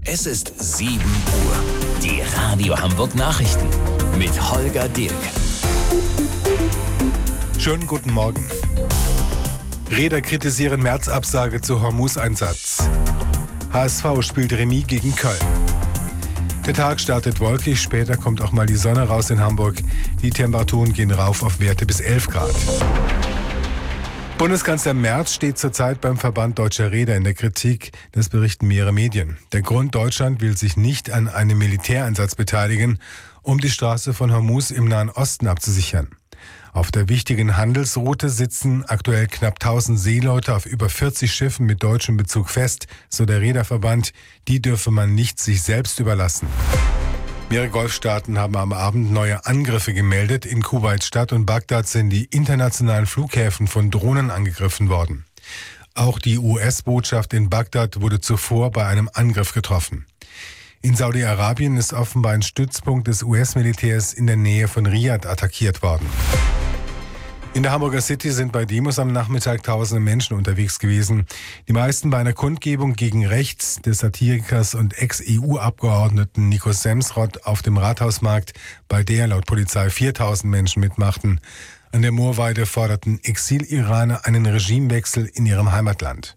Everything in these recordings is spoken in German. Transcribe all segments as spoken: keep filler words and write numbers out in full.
Es ist sieben Uhr. Die Radio Hamburg Nachrichten mit Holger Dilk. Schönen guten Morgen. Räder kritisieren März-Absage zu Hormuz-Einsatz. H S V spielt Remis gegen Köln. Der Tag startet wolkig, später kommt auch mal die Sonne raus in Hamburg. Die Temperaturen gehen rauf auf Werte bis elf Grad. Bundeskanzler Merz steht zurzeit beim Verband Deutscher Reeder in der Kritik. Das berichten mehrere Medien. Der Grund: Deutschland will sich nicht an einem Militäreinsatz beteiligen, um die Straße von Hormuz im Nahen Osten abzusichern. Auf der wichtigen Handelsroute sitzen aktuell knapp tausend Seeleute auf über vierzig Schiffen mit deutschem Bezug fest, so der Reederverband. Die dürfe man nicht sich selbst überlassen. Mehrere Golfstaaten haben am Abend neue Angriffe gemeldet. In Kuwait-Stadt und Bagdad sind die internationalen Flughäfen von Drohnen angegriffen worden. Auch die U S-Botschaft in Bagdad wurde zuvor bei einem Angriff getroffen. In Saudi-Arabien ist offenbar ein Stützpunkt des U S-Militärs in der Nähe von Riad attackiert worden. In der Hamburger City sind bei Demos am Nachmittag tausende Menschen unterwegs gewesen. Die meisten bei einer Kundgebung gegen rechts des Satirikers und Ex-E U-Abgeordneten Nico Semsrott auf dem Rathausmarkt, bei der laut Polizei viertausend Menschen mitmachten. An der Moorweide forderten Exil-Iraner einen Regimewechsel in ihrem Heimatland.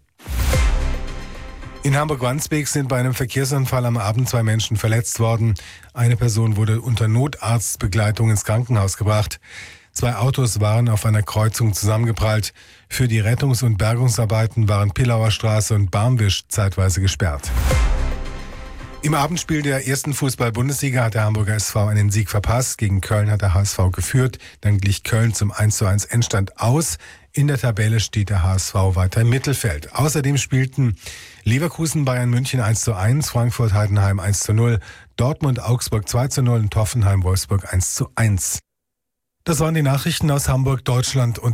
In Hamburg-Wandsbek sind bei einem Verkehrsunfall am Abend zwei Menschen verletzt worden. Eine Person wurde unter Notarztbegleitung ins Krankenhaus gebracht. Zwei Autos waren auf einer Kreuzung zusammengeprallt. Für die Rettungs- und Bergungsarbeiten waren Pillauer Straße und Barmwisch zeitweise gesperrt. Im Abendspiel der ersten Fußball-Bundesliga hat der Hamburger S V einen Sieg verpasst. Gegen Köln hat der H S V geführt. Dann glich Köln zum eins zu eins Endstand aus. In der Tabelle steht der H S V weiter im Mittelfeld. Außerdem spielten Leverkusen Bayern München eins zu eins, Frankfurt Heidenheim eins zu null, Dortmund Augsburg zwei zu null und Hoffenheim Wolfsburg eins zu eins. Das waren die Nachrichten aus Hamburg, Deutschland und